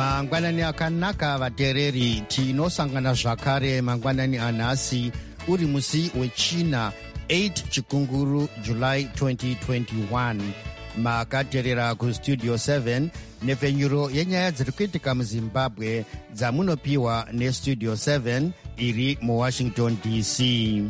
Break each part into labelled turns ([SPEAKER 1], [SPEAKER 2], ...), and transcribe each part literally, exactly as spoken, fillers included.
[SPEAKER 1] mangwanani akanaka vateereri, tinosangana zvakare mangwanani anhasi uri musi wechina eight chikunguru July twenty twenty-one. Makateerera kustudio seven nepfenyuro yenyaya dziri kuitika muzimbabwe dzamunopiwa nestudio seven iri muwashington D C.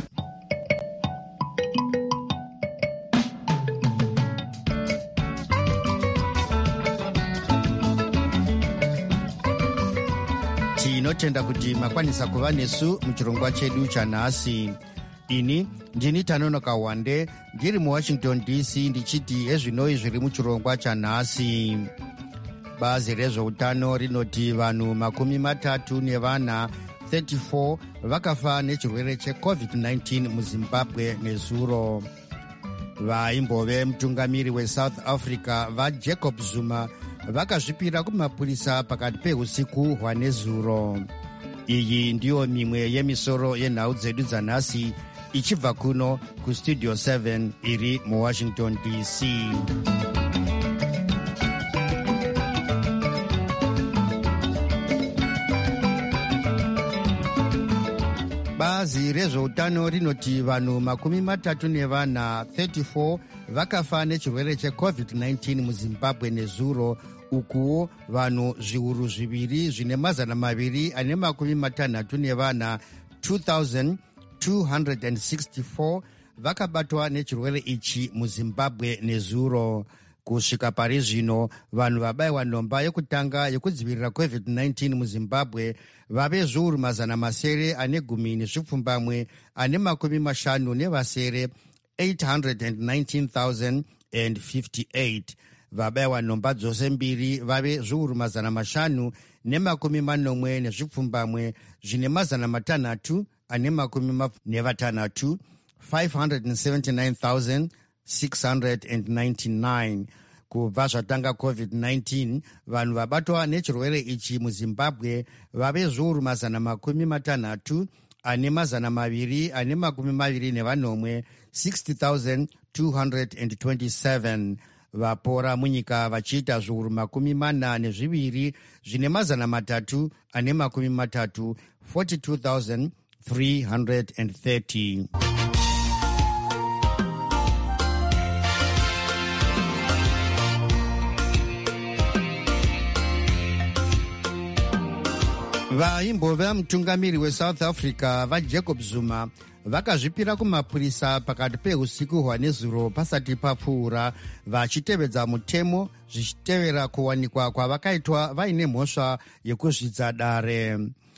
[SPEAKER 1] Tinotenda kuti makwanisa kuva nesu muchirongwa chedu chanhasi. Ini ndini Tanonoka Wande ndiri muwashington D C ndichiti ezvinoi zviri muchirongwa chanhasi. Bazi rezveutano rinoti vanhu makumi matatu nevana thirty-four vakafa nechirwere checovid nineteen muzimbabwe nezuro. Vaimbove mutungamiri weSouth Africa vaJacob Zuma vakazvipira kumapurisa pakati peusiku hwanezuro. Iyi ndiyo mimwe yemisoro yenhau dzedu dzanhasi ichibva kuno kustudio seven iri muwashington D C. Bazi rezveutano rinoti vanhu makumi matatu nevana thirty-four vakafa nechirwere checovid nineteen muzimbabwe nezuro, ukuwo vanhu zviuru zviviri zvine mazana maviri ane makumi matanhatu nevana two thousand two hundred sixty-four vakabatwa nechirwere ichi muzimbabwe nezuro. Kusvika pari zvino vanhu vabayiwa nhomba yekutanga yekudzivirira covid nineteen muzimbabwe vave zviuru mazana masere ane gumi nezvipfumbamwe ane makumi mashanu nevasere eight hundred nineteen thousand fifty-eight. Vabayiwa nhomba dzose mbiri vave zviuru mazana mashanu nemakumi manomwe nezvipfumbamwe zvine mazana matanhatu ane makumi nevatanhatu five hundred seventy-nine thousand six hundred ninety-nine. Kubva zvatanga covid nineteen vanhu vabatwa nechirwere ichi muzimbabwe vave zviuru mazana makumi matanhatu ane mazana maviri ane makumi maviri nevanomwe sixty thousand two hundred twenty-seven. Vapora munyika vachiita zviuru makumi mana nezviviri zvine mazana matatu ane makumi matatu forty-two thousand three hundred thirty. Vaimbove mutungamiri weSouth Africa vaJacob Zuma vakazvipira kumapurisa pakati peusiku hwanezuro pasati papfuura, vachitevedza mutemo zvichitevera kuwanikwa kwavakaitwa vaine mhosva yekuzvidza dare.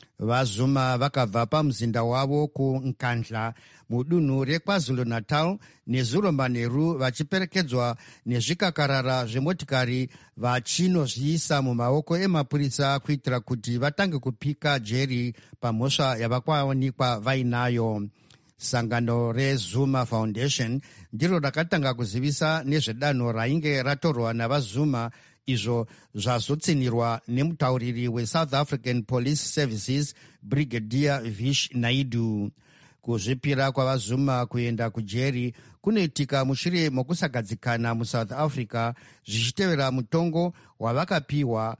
[SPEAKER 1] VaZuma vakabva pamuzinda wavo kuNkandla mudunhu reKwaZulu-Natal nezuro manheru vachiperekedzwa nezvikakarara zvemotikari vachinozviisa mumaoko emapurisa kuitira kuti vatange kupika jeri pamhosva yavakawanikwa vainayo. Sangano reZuma Foundation ndiro rakatanga kuzivisa nezvedanho rainge ratorwa navaZuma, izvo zvazotsinirwa nemutauriri weSouth African Police Services Brigadier Vish Naidu. Kuzvipira kwavaZuma kuenda kujeri kunoitika mushure mokusagadzikana muSouth Africa zvichitevera mutongo wavakapiwa.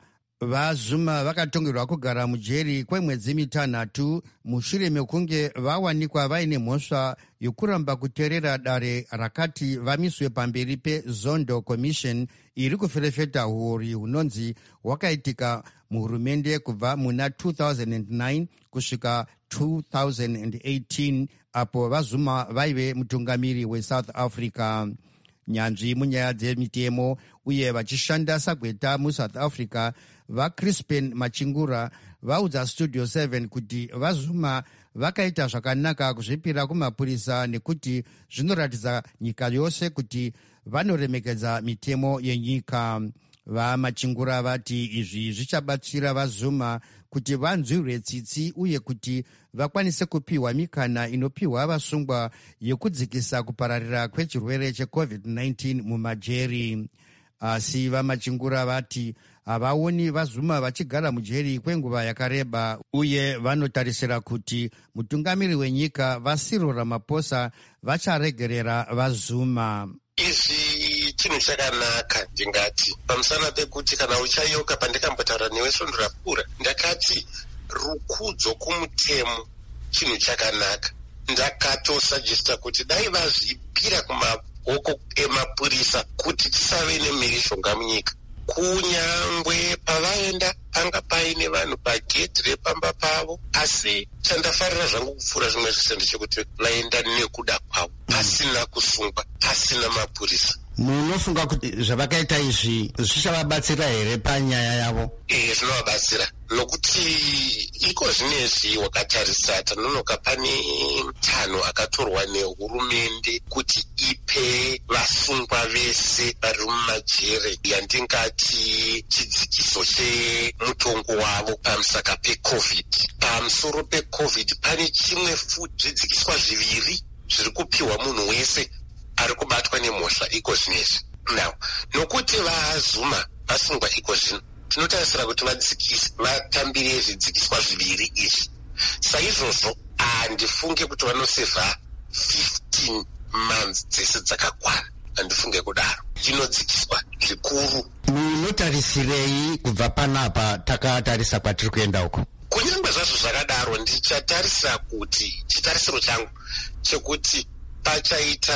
[SPEAKER 1] VaZuma vakatongerwa kugara mujeri kwemwedzi mitanhatu mushure mekunge vawanikwa vaine mhosva yokuramba kuteerera dare rakati vamiswe pamberi peZondo Commission iri kuferefeta huori hunonzi hwakaitika muhurumende kubva muna two thousand nine kusvika two thousand eighteen, apo vaZuma vaive mutungamiri weSouth Africa. Nyanzvi munyaya dzemitemo uye vachishanda sagweta muSouth Africa vaCrispin Machingura vaudza studio seven kuti vaZuma vakaita zvakanaka kuzvipira kumapurisa nekuti zvinoratidza nyika yose kuti vanoremekedza mitemo yenyika. VaMachingura vati izvi zvichabatsira vaZuma kuti vanzwirwe tsitsi uye kuti vakwanise kupiwa mikana inopiwa vasungwa yekudzikisa kupararira kwechirwere checovid nineteen mumajeri. Asi vaMachingura vati havaoni vaZuma vachigara mujeri kwenguva yakareba uye vanotarisira kuti mutungamiri wenyika vaCyril Ramaphosa vacharegerera vaZuma.
[SPEAKER 2] Izi chinhu chakanaka. Ndingati pamusana pekuti kana uchayoka, pandikambotaura newe svondo rapfuura, ndakati rukudzo kumutemo chinhu chakanaka. Ndakatosajesta kuti dai vazvipira kumaboko emapurisa kuti tisave nemhirishonga munyika. Kunyangwe pavaenda panga paine vanhu pagedhi repamba pavo, asi chandafarira zvangu kupfuura zvimwe zvese ndechekuti vaenda nekuda kwavo, pasina kusungwa, pasina mapurisa.
[SPEAKER 1] Munofunga kuti zvavakaita izvi zvichavabatsira here panyaya yavo?
[SPEAKER 2] Eh, zvinovabatsira nokuti iko zvinezvi wakatarisa tanonoka pane tanho akatorwa nehurumende kuti ipe vasungwa vese vari mumajere yandingati chidzikiso chemutongo wavo pamusaka pecovid. Pamusoro pecovid pane chimwe futi zvidzikiswa zviviri zviri kupiwa munhu wese ari kubatwa nemhosva iko zvinezvi. Now, nokuti vaazuma vasungwa iko zvino, tinotarisira kuti vadzikisi vatambire zvidzikiswa zviviri izvi. Saizvozvo handifunge kuti vanosevha fifteen months dzese dzakakwana, handifunge kudaro. Zvinodzikiswa zvikuru.
[SPEAKER 1] Munotarisirei kubva panapa takatarisa kwatiri kuenda uko?
[SPEAKER 2] Kunyange zvazvo zvakadaro, ndichatarisa kuti chitarisiro changu chekuti pachaita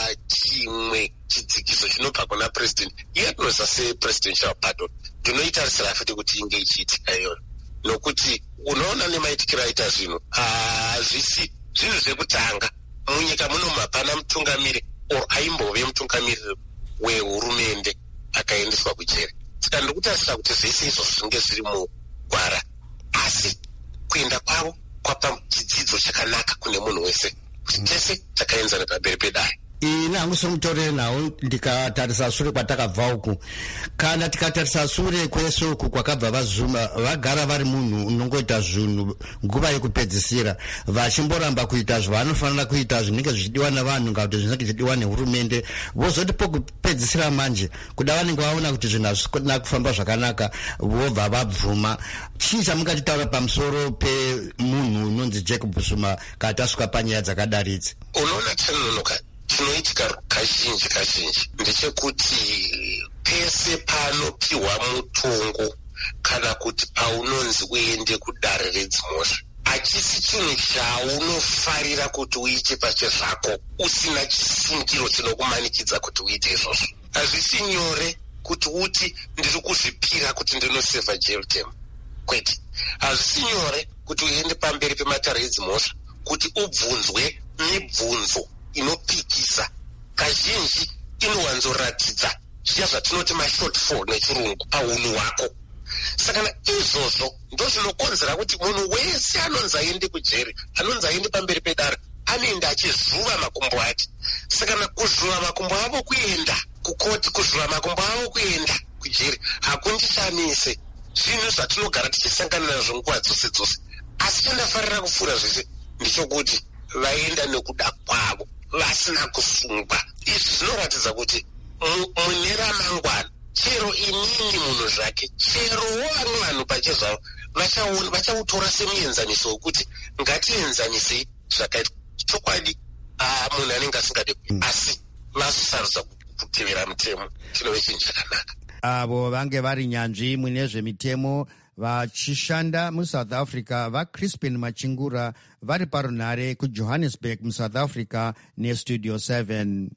[SPEAKER 2] chimwe chidzikiso chinobva kuna president, iye tinoziva sepresidential pardon, ndinoitarisira futi kuti inge ichiitika iyoyo, nokuti unoona nemaitikiro aita zvino hazvisi zvinhu zvekutanga munyika muno mapana mutungamiri or aimbove mutungamiriri wehurumende akaendeswa kujere. Saka ndikutarisira kuti zvese izvozvo zvinge zviri mugwara, asi kuenda kwavo kwapa chidzidzo chakanaka kune munhu wese kuti tese takaenzana pamberi pedare.
[SPEAKER 1] Ina hangu somutorere nawo ndikatarisa shure kwatakabva uku. Kana tikatarisa shure kwese uku kwakabva vazuma vagara vari munhu unongoita zvinhu nguva yekupedzisira, vachimboramba kuita zvavanofanira kuita zvinenge zvichidiwa navanhu kana kuti zvinenge zvichidiwa nehurumende. Vozoti pokupedzisira manje kuda vanenge vaona kuti zvinhu hazvisina kufamba zvakanaka, vobva vabvuma. Chii chamungachitaura pamusoro pemunhu unonzi Jacob Zuma kana tasvika panyaya dzakadaridzi?
[SPEAKER 2] Unoona tinonoka chinoitika kazhinji kazhinji ndechekuti pese panopiwa mutongo kana kuti paunonzi uende kudare redzimhosva, hachisi chinhu chaunofarira kuti uite pache zvako usina chisungiro chinokumanikidza kuti uite izvozvo. Hazvisi nyore kuti uti ndiri kuzvipira kuti ndinosevha jail term, kwete. Hazvisi nyore kuti uende pamberi pematare edzimhosva kuti ubvunzwe mibvunzo inopikisa. Kazhinji inowanzoratidza zviya zvatinoti mashortfall nechirungu paunhu hwako. Saka naizvozvo ndo zvinokonzera kuti munhu wese anonzi aende kujeri, anonzi aende pamberi pedare, anoenda achizvuva makumbo ake. Saka nakuzvuva makumbo avo kuenda kukoti, kuzvuva makumbo avo kuenda kujeri hakundichanise. Zvinhu zvatinogara tichisangana nazvo nguva dzose dzose. Asi chandafarira kupfuura zvese ndichokuti vaenda nekuda kwavo vasina kusungwa. Izvi zvinoratidza kuti mune ramangwana, chero inini munhu zvake, cherowo vamwe vanhu pachezvavo vachautora semuenzaniso wekuti ngatienzanisei zvakaitwa. Chokwadi munhu anenge asingade mm. asi vasisarudza kutevera mutemo chinove chinhu chakanaka.
[SPEAKER 1] Avo vange vari nyanzvi mune zvemitemo vachishanda muSouth Africa, vaCrispin Machingura vari parunhare kuJohannesburg muSouth Africa neStudio seven.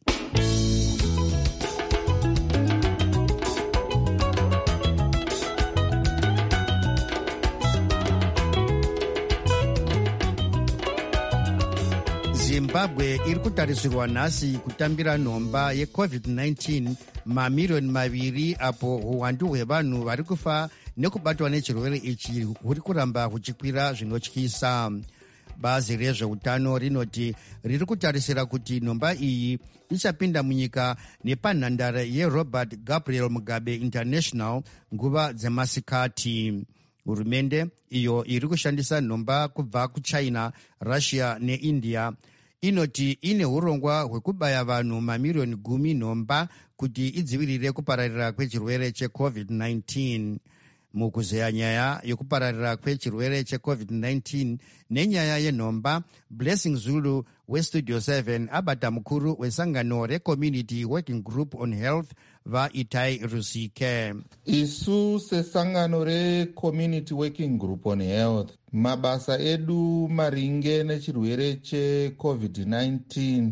[SPEAKER 1] Zimbabwe iri kutarisirwa nhasi kutambira nhomba yecovid nineteen mamiriyoni maviri, apo uwandu hwevanhu vari kufa nekubatwa nechirwere ichi huri kuramba huchikwira zvinotyisa. Bazi rezveutano rinoti riri kutarisira kuti nhomba iyi ichapinda munyika nepanhandare yeRobert Gabriel Mugabe International nguva dzemasikati. Hurumende iyo iri kushandisa nhomba kubva kuChina, Russia neIndia inoti ine urongwa hwekubaya vanhu mamiriyoni gumi nhomba kuti idzivirire kupararira kwechirwere checovid nineteen. mukuzeya nyaya yokupararira kwechirwere checovid nineteen nenyaya yenhomba, Blessing Zulu westudio seven abata mukuru wesangano recommunity working group on health vaItai Rusike.
[SPEAKER 3] Isu sesangano recommunity working group on health, mabasa edu maringe nechirwere checovid nineteen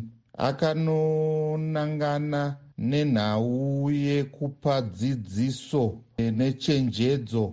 [SPEAKER 3] akanonangana nenhau yekupa dzidziso nechenjedzo,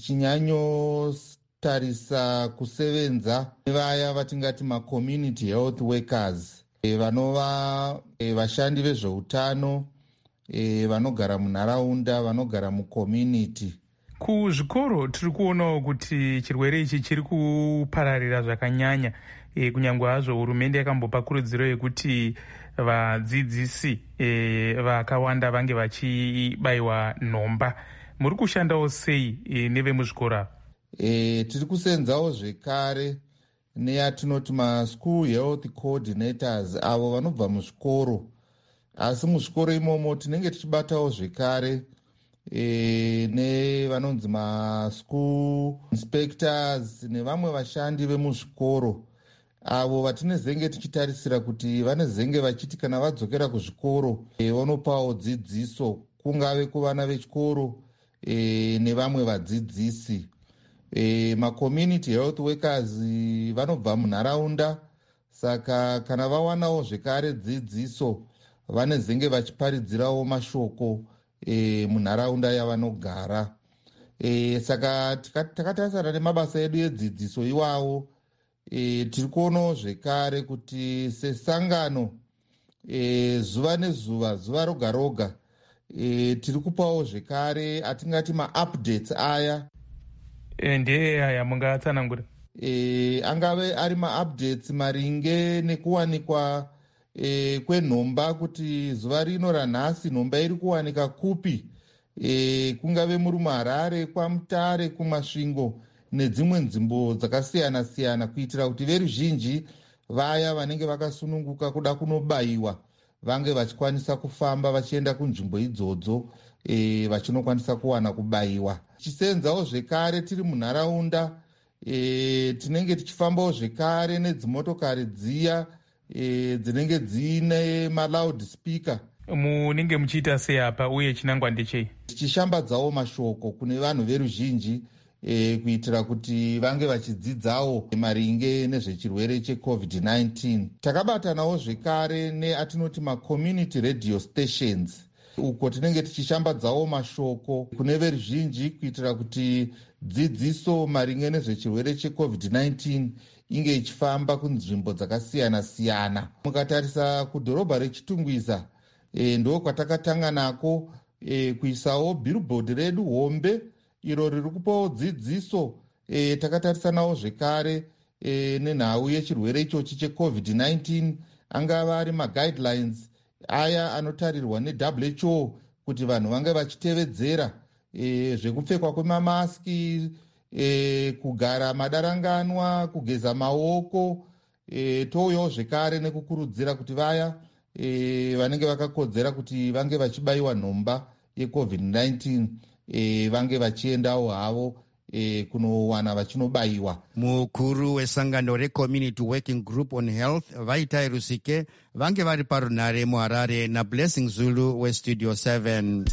[SPEAKER 3] tichinyanyotarisa kusevenza nevaya vatingati macommunity health workers, vanova vashandi vezveutano vanogara munharaunda, vanogara mucommunity.
[SPEAKER 4] Kuzvikoro tiri kuonawo kuti chirwere ichi chiri kupararira zvakanyanya, e, kunyange hazvo hurumende yakambopa kurudziro yekuti vadzidzisi e, vakawanda vange vachibayiwa nhomba. Muri kushandawo sei e, nevemuzvikoro?
[SPEAKER 3] E, tiri kusenzawo zvekare neyatinoti maschool health coordinators, avo vanobva muzvikoro. Asi muzvikoro imomo tinenge tichibatawo zvekare e, nevanonzi maschool inspectors nevamwe vashandi vemuzvikoro, avo vatinezenge tichitarisira kuti vanezenge vachiti kana vadzokera kuzvikoro e, vanopawo dzidziso, kungave kuvana vechikoro e, nevamwe vadzidzisi. E, macommunity health workers vanobva munharaunda, saka kana vawanawo zvekare dzidziso vanezenge vachiparidzirawo mashoko e, munharaunda yavanogara. E, saka takatarisana nemabasa edu edzidziso iwawo, e, tiri kuonawo zvekare kuti sesangano e, zuva nezuva, zuva roga roga, e, tiri kupawo zvekare atingati maupdates aya.
[SPEAKER 4] E, ndeye aya mungatsanangura?
[SPEAKER 3] E, angave ari maupdates maringe nekuwanikwa e, kwenhomba, kuti zuva rino ranhasi nhomba iri kuwanika kupi, e, kungave muri muHarare, kwaMutare, kumasvingo nedzimwe nzvimbo dzakasiyana siyana, kuitira kuti veruzhinji vaya vanenge vakasununguka kuda kunobayiwa vange vachikwanisa kufamba vachienda kunzvimbo idzodzo e, vachinokwanisa kuwana kubayiwa. Tichisenzawo zvekare tiri munharaunda, e, tinenge tichifambawo zvekare nedzimotokari dziya e, dzinenge dziine maloud speaker.
[SPEAKER 4] Munenge muchiita sei apa, uye chinangwa ndechei?
[SPEAKER 3] Tichishambadzawo mashoko kune vanhu veruzhinji e, kuitira kuti vange vachidzidzawo maringe nezvechirwere checovid nineteen. Takabatanawo zvekare neatinoti macommunity radio stations, uko tinenge tichishambadzawo mashoko kune veruzhinji kuitira kuti dzidziso maringe nezvechirwere checovid nineteen inge ichifamba kunzvimbo dzakasiyana siyana. Mukatarisa kudhorobha reChitungwiza, e, ndo kwatakatanga nako e, kuisawo billboard redu hombe iro riri kupawo dzidziso. E, takatarisanawo zvekare e, nenhau yechirwere ichochi checovid nineteen, angava ari maguidelines aya anotarirwa neW H O kuti vanhu vange vachitevedzera, e, zvekupfekwa kwemamaski, e, kugara madaranganwa, kugeza maoko. E, touyawo zvekare nekukurudzira kuti vaya e, vanenge vakakodzera kuti vange vachibayiwa nhomba yecovid nineteen e, vange vachiendawo havo e, kunowana vachinobayiwa.
[SPEAKER 1] Mukuru wesangano recommunity working group on health vaItai Rusike vange vari parunhare muHarare naBlessing Zulu westudio seven.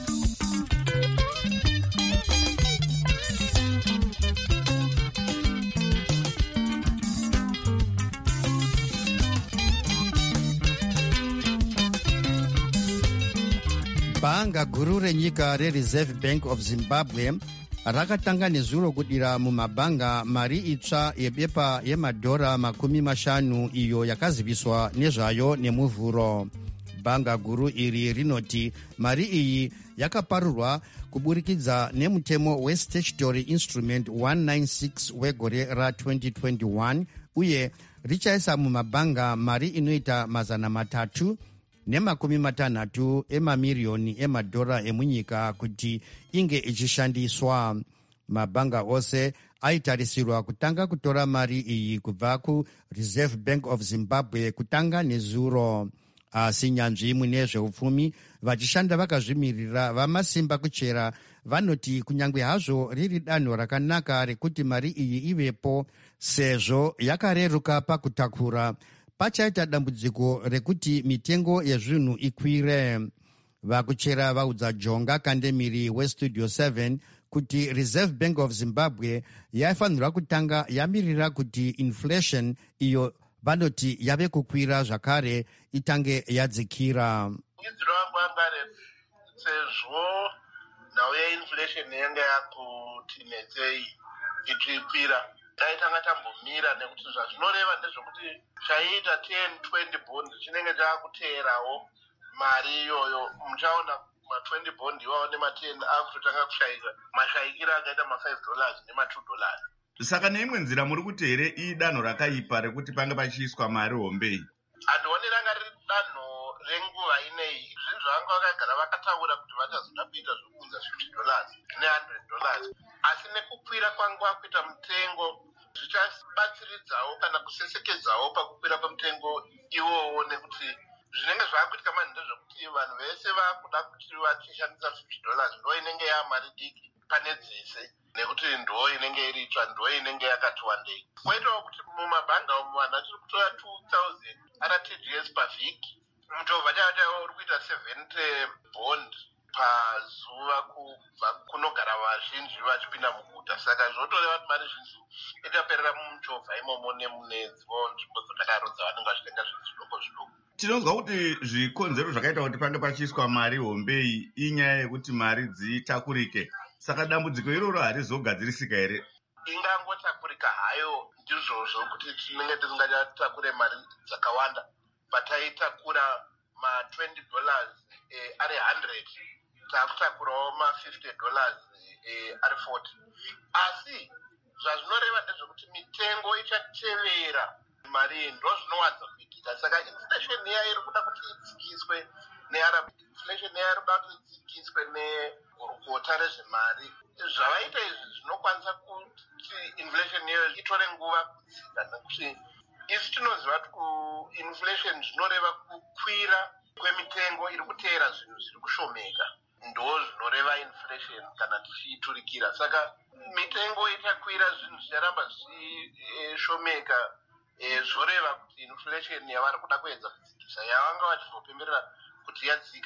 [SPEAKER 1] Bhanga guru renyika reReserve Bank of Zimbabwe rakatanga nezuro kudira mumabhanga mari itsva yebepa yemadhora makumi mashanu iyo yakaziviswa nezvayo nemuvhuro. Bhanga guru iri rinoti mari iyi yakaparurwa kuburikidza nemutemo weStatutory Instrument one ninety-six wegore ra-twenty twenty-one uye richaisa mumabhanga mari inoita mazana matatu nemakumi matanhatu emamiriyoni emadhora emunyika kuti inge ichishandiswa. Mabhanga ose aitarisirwa kutanga kutora mari iyi kubva kuReserve Bank of Zimbabwe kutanga nezuro. Asi nyanzvi mune zveupfumi vachishanda vakazvimirira vamasimba kuchera vanoti kunyange hazvo riri danho rakanaka rekuti mari iyi ivepo sezvo yakareruka pakutakura, pachaita dambudziko rekuti mitengo yezvinhu ikwire. Vakuchera vaudza Jonga Kandemiri westudio seven kuti Reserve Bank of Zimbabwe yaifanirwa kutanga yamirira kuti inflation iyo vanoti yave kukwira zvakare itange yadzikira.
[SPEAKER 5] Sezvo nhau yeinflation yanga yakuti netsei ichikwira, taitanga tambomira nekuti zvazvinoreva ndezvekuti chaita ten twenty bond chinenge chaakuteerawo mari iyoyo. Muchaona ma twenty bond iwawo nema ten akutotanga kushaika mashaikira akaita ma five dollars nema two dollars.
[SPEAKER 6] Saka neimwe nzira muri kuti here idanho rakaipa rekuti pange pachiiswa mari hombei?
[SPEAKER 5] Handioni ranga riri danho renguva inei. Zvinhu zvavanga vakagara vakataura kuti vachazoda kuita zvokunza fifty dollars ne one hundred dollars, asi nekukwira kwanguva kuita mutengo zvichabatsiridzawo kana kusesekedzawo pakukwira kwemutengo iwowo, nekuti zvinenge zvaakuitika mani ndezvekuti vanhu vese vakuda kuti vachishandisa fifty dollars ndo inenge yamari diki pane dzese, nekuti ndo inenge iritsva, ndo inenge yakati wandei. Koitawo kuti mumabhanga umu vanhu vachiri kutora two thousand R T G S pavhiki, mutobva chatawo uri kuita seventy bond pazuva kubva kunogara vazhinji vachipinda muguta. Saka zvotoreva kuti mari zhinji itaperera mumuchovha imomo nemune dzimwewo nzvimbo dzakadaro dzavanenge vachitenga zvinhu zvidoko zvidoko.
[SPEAKER 6] Tinonzwa kuti zvikonzero zvakaita kuti pange pachiiswa mari hombei inyaya yekuti mari dzitakurike. Saka dambudziko iroro harizogadzirisika here?
[SPEAKER 5] Ingangotakurika hayo ndizvozvo kuti tinenge tisingachatakure mari dzakawanda. Pataitakura ma twenty dollars eh, ari one hundred, takutakurawo ma fifty dollars eh, ari forty. Asi zvazvinoreva ndezvekuti mitengo ichatevera mari ndo zvinowanza kuitika. Saka inflation iya iri kuda kuti idzikiswe nearab inflation iya iri kuda kuti idzikiswe negurukota rezvemari. Zvavaita izvi zvinokwanisa kuti inflation iyo itore nguva kudzika, nekuti isi tinoziva kuti inflation zvinoreva kukwira kwemitengo iri kuteera zvinhu zviri kushomeka, ndo zvinoreva inflation kana tichiiturikira. Saka mitengo itakwira zvinhu zvicharamba zvichishomeka, e, zvoreva kuti inflation yavari kuda kuedza kudzikisa yavanga vachizopemberera kuti yadzika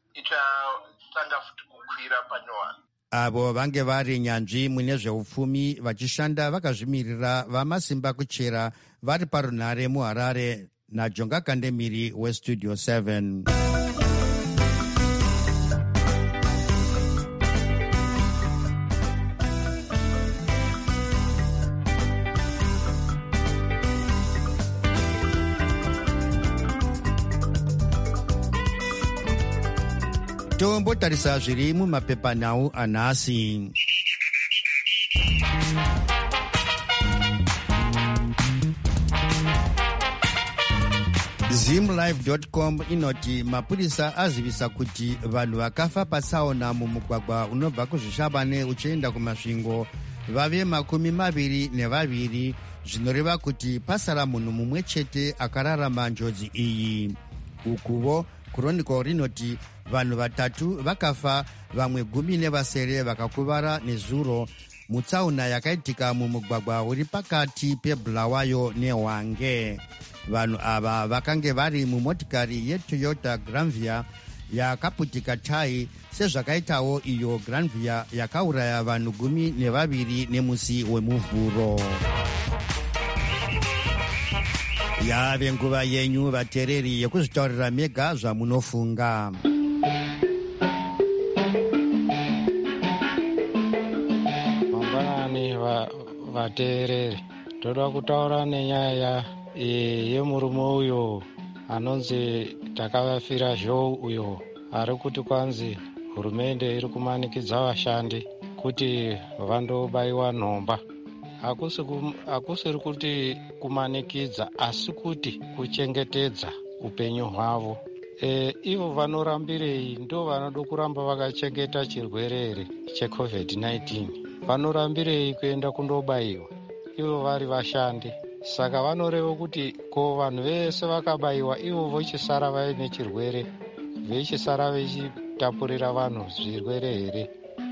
[SPEAKER 5] ichatanga futi kukwira panyowani.
[SPEAKER 1] Avo vange vari nyanzvi mune zveupfumi vachishanda vakazvimirira vamasimba kuchera vari parunhare muHarare naJonga Kandemiri westudio seven. Tombotarisa zviri mumapepanhau anhasi. zimlive dot com inoti mapurisa azivisa kuti vanhu vakafa patsaona mumugwagwa unobva kuzvishabane uchienda kumasvingo vave makumi maviri nevaviri, zvinoreva kuti pasara munhu mumwe chete akararama njodzi iyi. Ukuvo Chronicle rinoti vanhu vatatu vakafa, vamwe gumi nevasere vakakuvara nezuro mutsaona yakaitika mumugwagwa uri pakati peBulawayo neHwange. Vanhu ava vakange vari mumotikari yeToyota Granvia yakaputika tai, sezvakaitawo iyo Granvia yakauraya vanhu gumi nevaviri nemusi wemuvhuro. Yave nguva yenyu vateereri yekuzvitaurira mega zvamunofunga.
[SPEAKER 7] Mangwanani vateereri, toda kutaura nenyaya yemurume uyo anonzi Takavafira Joe, uyo ari kuti kwanzi hurumende iri kumanikidza vashandi kuti vandobayiwa nhomba. Hakusiri kuti kumanikidza, asi kuti kuchengetedza upenyu hwavo. E, ivo vanorambirei? Ndo vanoda kuramba vakachengeta chirwere checovid nineteen. Vanorambirei kuenda kundobayiwa ivo vari vashandi? Saka vanoreva kuti ko vanhu vese vakabayiwa ivo vochisara vaine chirwere, vechisara vechitapurira vanhu zvirwere here?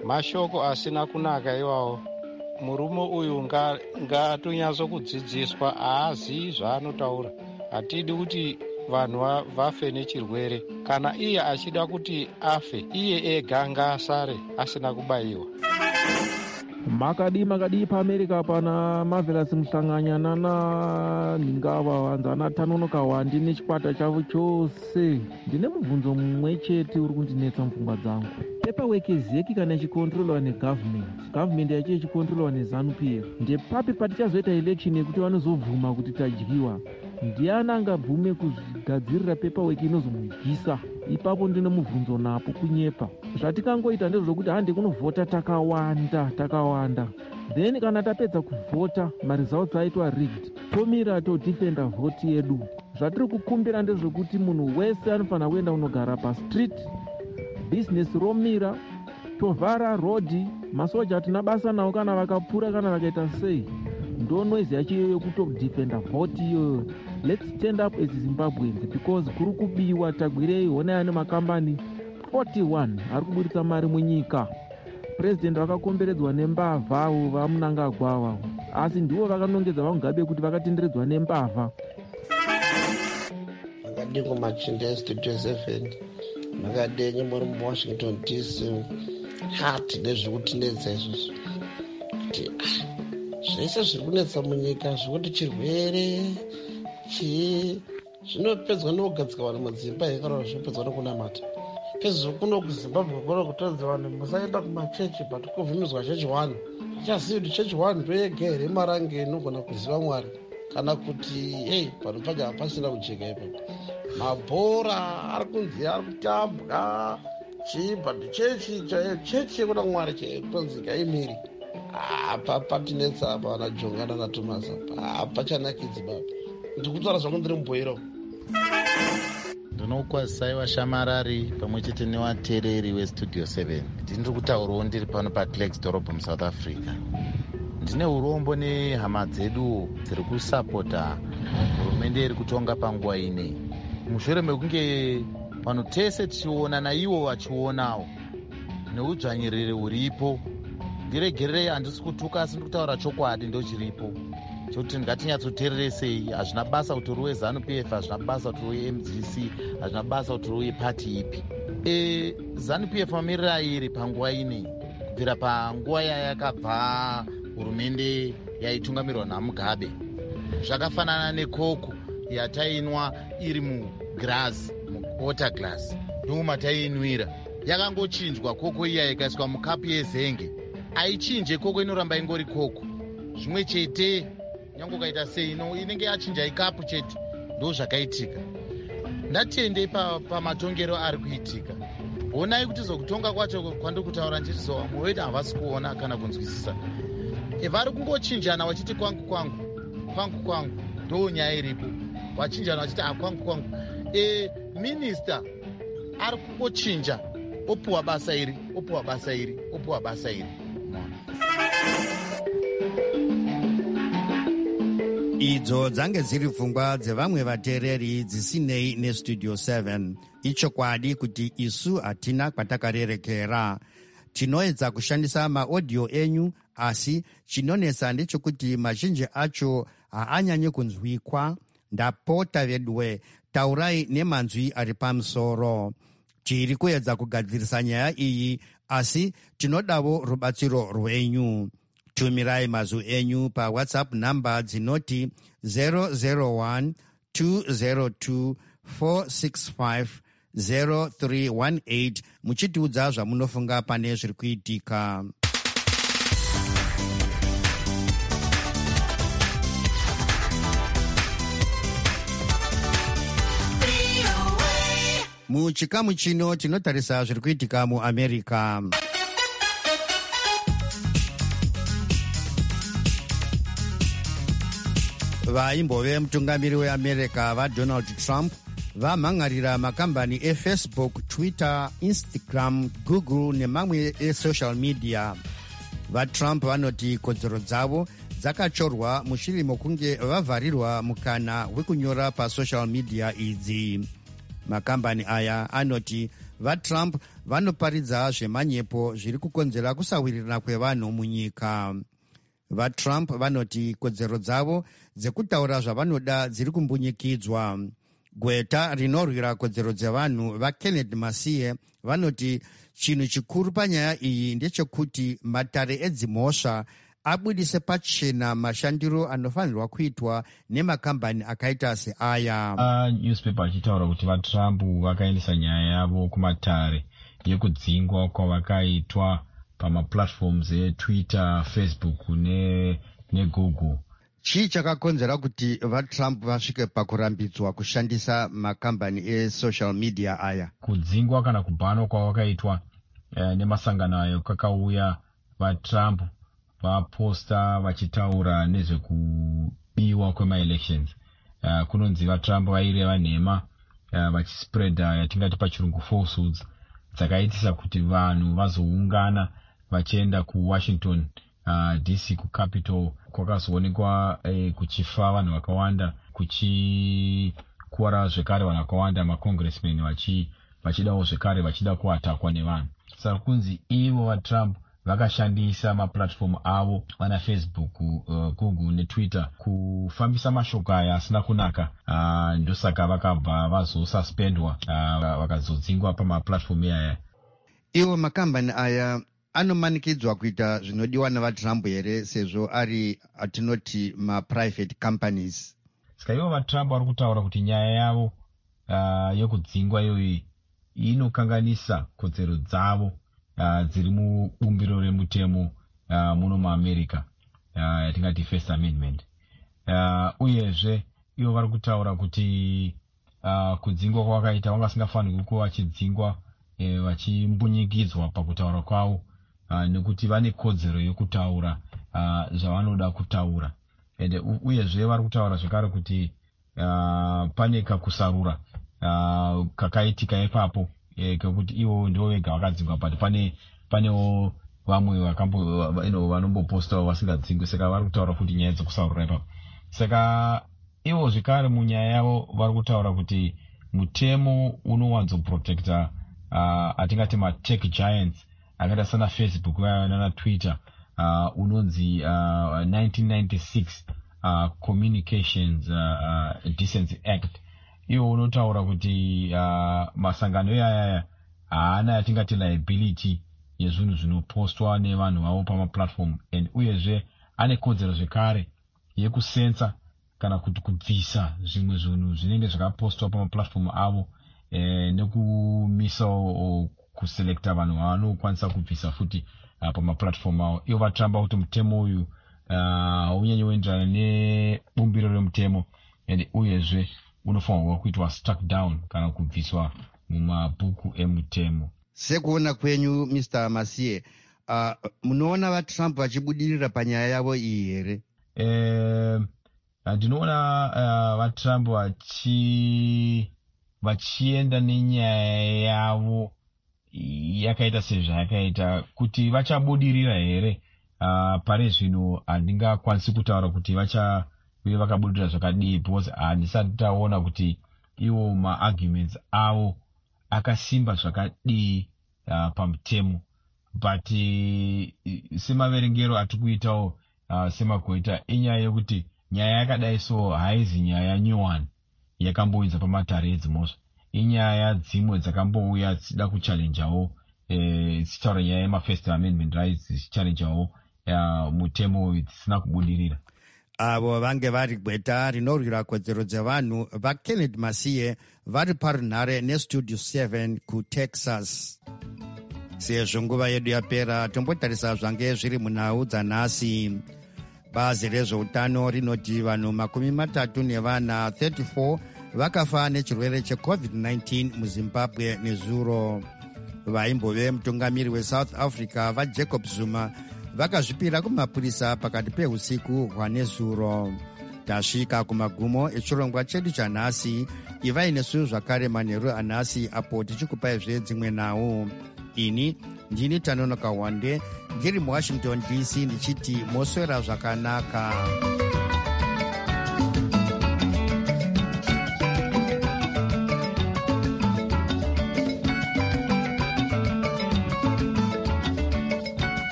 [SPEAKER 7] mashoko asina kunaka iwawo. Murume uyu ngaatonyatso kudzidziswa, haazivi zvaanotaura. Hatidi kuti vanhu vafe nechirwere. Kana iye achida kuti afe, iye ega ngaasare asina kubayiwa.
[SPEAKER 8] makadi makadi paAmerica pana Marvelous Muhlanganyana na Ningava vanzana tanonoka wandi nechikwata chavo chose. Ndine mubvunzo mumwe chete uri kundinetsa mupfungwa dzangu. Paperwork zeki kana ichikontrolwa negovernment, government yacho ichikontrolwa neZANU P F, ndepapi patichazoita election yekuti vanozobvuma kuti tadyiwa? Ndiani angabvume kugadzirira paperwork inozomudyisa? Ipapo ndine mubvunzo napo kunyepa. Zvatikangoita ndezvokuti hande kunovhota takawanda takawanda, then kana tapedza kuvhota maresults aitwa rigged, tomira todefenda vhoti yedu. Zvatiri kukumbira ndezvokuti munhu wese anofanira kuenda unogara pastreet, business romira, tovhara rodhi, masoja hatina basa nawo kana vakapura kana vakaita sei. Ndo noise yacho iyoyo kutodefenda vhoti iyoyo. Let's stand up as Zimbabweans because kuri kubiwa tagwirei honai ane makambani forty-one ari kuburitsa mari munyika. President vakakomberedzwa nembavha avo vamunangagwa ava, asi ndivo vakanongedza vamugabe kuti vakatenderedzwa nembavha.
[SPEAKER 9] Makadingo Machinda Studio seven, makadenye muri muWashington D C. Hati nezvekutinetsa izvozvo kuti zvese zviri kunetsa munyika zvekuti chirwere chii zvinopedzwa nekugadzika vanhu mudzimba yekarora zvinopedzwa nekunamata. Pezvo kuno kuZimbabwe kuno kutonzi vanhu musaenda kumachechi but kuvhimidzwa chechi one. Tichazivi kuti chechi one ndoyega here marange inogona kuziva Mwari kana kuti hey panhu pacho hapasina kujeka ipapo. Mabhora ari kunzi ari kutambwa chii but chechi chechi yekuda Mwari chekunzi ngaimiri. Apa patinetsa apa vana Jongana naThomas apa hapachanakidzi baba. Ndikutaura zvangu ndiri mubhoiro.
[SPEAKER 10] Ndinokwazisai vashamarari pamwe chete nevateereri westudio seven. Ndiri kutaurawo ndiri pano paClerks dhorobha muSouth Africa. Ndine urombo nehama dzedu dziri kusapota hurumende iri kutonga panguva ine. Mushure mekunge pano tese tichiona naivo vachionawo neudzvanyiriri huripo, ndiregererei handisi kutuka asi ndikutaura chokwadi ndochiripo chokuti ngatinyatsoteereresei. Hazvina basa kuti uri weZANU P F, hazvina basa kuti uri weM D C, hazvina basa kuti uri wepati ipi. E, ZANU P F mamirira iri panguva ine kubvira panguva yayakabva hurumende yaitungamirirwa naMugabe. Zvakafanana nekoko yatainwa iri mugirazi, muwater glass, ndomatainwira. Yakangochinjwa koko iya ikaiswa mukapu yezenge. Aichinje koko, inoramba ingori koko zvimwe chete. Nyange ukaita sei inenge yachinja ikapu chete. Ndo zvakaitika. Ndatende pamatongero pa ari kuitika. Onai kuti zokutonga kwacho kwandiri kutaura ndichizowa mwoyo wedu havasi kuona kana kunzwisisa. E, vari kungochinjana wachiti kwangu kwangu kwangu kwangu, ndo nyaya iripo. Wachinjana wachiti akwangu kwangu. E, minista ari kungochinja, opuwa basa iri, opuwa basa iri, opuwa basa iri.
[SPEAKER 1] Idzo dzange dziri pfungwa dzevamwe vateereri dzisinei nestudio seven. Ichokwadi kuti isu hatina kwatakarerekera. Tinoedza kushandisa maaudio enyu, asi chinonesa ndechekuti mazhinji acho haanyanye kunzwikwa. Ndapota vedwe, taurai nemanzwi ari pamusoro. Tiri kuedza kugadzirisa nyaya iyi, asi tinodavo rubatsiro rwenyu. Tumirai mazwi enyu pa WhatsApp namba dzinoti zero zero one two zero two four six five zero three one eight muchitiudza zvamunofunga pane zviri kuitika. Muchikamu chino tinotarisa zviri kuitika muAmerica. Vaimbove mutungamiri weAmerica vaDonald Trump vamhangarira makambani eFacebook, Twitter, Instagram, Google nemamwe esocial media. VaTrump vanoti kodzero dzavo dzakachorwa mushure mokunge vavharirwa mukana wekunyora pasocial media idzi. Makambani aya anoti vatrump vanoparidza zvemanyepo zviri kukonzera kusawirirana kwevanhu munyika. VaTrump vanoti kodzero dzavo dzekutaura zvavanoda dziri kumbunyikidzwa. Gweta rinorwira kodzero dzevanhu vaKenneth Masiye vanoti chinhu chikuru panyaya iyi ndechekuti matare edzimhosva abudise pachena mashandiro anofanirwa kuitwa nemakambani akaita seaya.
[SPEAKER 11] Uh, newspaper achitaura kuti vaTrump vakaendesa nyaya yavo kumatare yekudzingwa kwavakaitwa pamaplatforms eTwitter, Facebook ne, neGoogle.
[SPEAKER 1] Chii chakakonzera kuti vaTrump vasvike pakurambidzwa kushandisa makambani esocial media aya?
[SPEAKER 11] Kudzingwa kana kubhanwa kwavakaitwa eh, nemasangano ayo kakauya vaTrump vaposta vachitaura nezvekubiwa kwemaelections. Uh, kunonzi vaTrump vaireva nhema uh, vachispreada yatingati pachirungu falsehoods dzakaitisa kuti vanhu vazoungana vachienda kuWashington uh, D C kuCapitol. Kwakazoonekwa eh, kuchifa vanhu vakawanda, kuchikuwara zvekare vanhu vakawanda, macongressmen vachi vachidawo zvekare vachida kuatakwa nevanhu. Saka kunzi ivo vaTrump vakashandisa maplatform avo vana Facebook, uh, Google neTwitter kufambisa mashoko aya asina kunaka. Uh, ndosaka vakabva vazosuspendwa uh, vakazodzingwa pamaplatform aya.
[SPEAKER 1] Iwo makambani aya anomanikidzwa kuita zvinodiwa navaTrump here sezvo ari atinoti maprivate companies?
[SPEAKER 11] Saka ivo vaTrump vari kutaura kuti nyaya yavo uh, yokudzingwa iyoyi inokanganisa kodzero dzavo uh, dziri mubumbiro remutemo uh, muno muAmerica uh, yatingati First Amendment. Uh, uyezve ivo vari kutaura kuti uh, kudzingwa kwavakaita vanga vasingafanirwi kuva vachidzingwa eh, vachimbunyikidzwa pakutaura kwavo. Uh, nekuti vane kodzero yokutaura uh, zvavanoda kutaura. Ende uyezve vari kutaura zvekare kuti uh, pane kakusarura uh, kakaitika ipapo eh, kekuti ivo ndivo vega vakadzingwa, but pane panewo vamwe vakambo you know, vanombopostawo vasingadzingwi. Saka vari kutaura kuti nyaya dzekusarura ipapo. Saka ivo zvekare munyaya yavo vari kutaura kuti mutemo unowanzoprotecta uh, atingati matech giants akaita sana Facebook nana Twitter uh, unonzi uh, nineteen ninety-six uh, Communications uh, uh, Decency Act. Iwo unotaura kuti uh, masangano yaya haana yatingati liability yezvinhu zvinopostwa nevanhu vavo pamaplatform, and uyezve ane kodzero zvekare yekusensa kana kuti kubvisa zvimwe zvinhu zvinenge zvakapostwa pamaplatform avo eh, nekumisawo kuselekta vanhu vavanokwanisa kubvisa futi uh, pamaplatform avo. Ivo vaTrump kuti mutemo uyu haunyanyi uh, uenderana nebumbiro remutemo, and uyezve unofanirwa kuitwa struck down kana kubviswa mumabhuku emutemo.
[SPEAKER 1] Sekuona kwenyu Mister Masiye, uh, munoona vaTrump vachibudirira panyaya yavo iyi here?
[SPEAKER 11] Eh, ndinoona uh, vaTrump vachi vachienda nenyaya yavo yakaita sezvayakaita. Kuti vachabudirira here uh, pare zvino handingakwanisi kutaura kuti vacha uye vakabudirira zvakadii, because handisati taona kuti iwo maarguments avo akasimba zvakadii uh, pamutemo. But uh, semaverengero atikuitawo uh, semagoita inyaya yekuti nyaya yakadai so haizi nyaya nyowani yakamboinza pamatare edzimhosva. Inyaya dzimwe dzakambouya dzichida kuchallenjawo eh, dzichitaura nyaya yema-First Amendment rights dzichichallenjawo uh, mutemo dzisina kubudirira.
[SPEAKER 1] Avo vange vari gweta rinorwira kodzero dzevanhu vaKenneth Masiye vari parunhare nestudio seven kuTexas. Sezvo nguva yedu yapera, tombotarisa zvange zviri munhau dzanhasi. Bazi rezveutano rinoti vanhu makumi matatu nevana thirty-four vakafa nechirwere checovid nineteen muZimbabwe nezuro. Vaimbove mutungamiri weSouth Africa vaJacob Zuma vakazvipira kumapurisa pakati peusiku hwanezuro. Tasvika kumagumo echirongwa chedu chanhasi. Ivai nesu zvakare manheru anhasi apo tichikupaizve dzimwe nhau. Ini ndini Tanonoka Wande ndiri muWashington D C ndichiti moswera zvakanaka.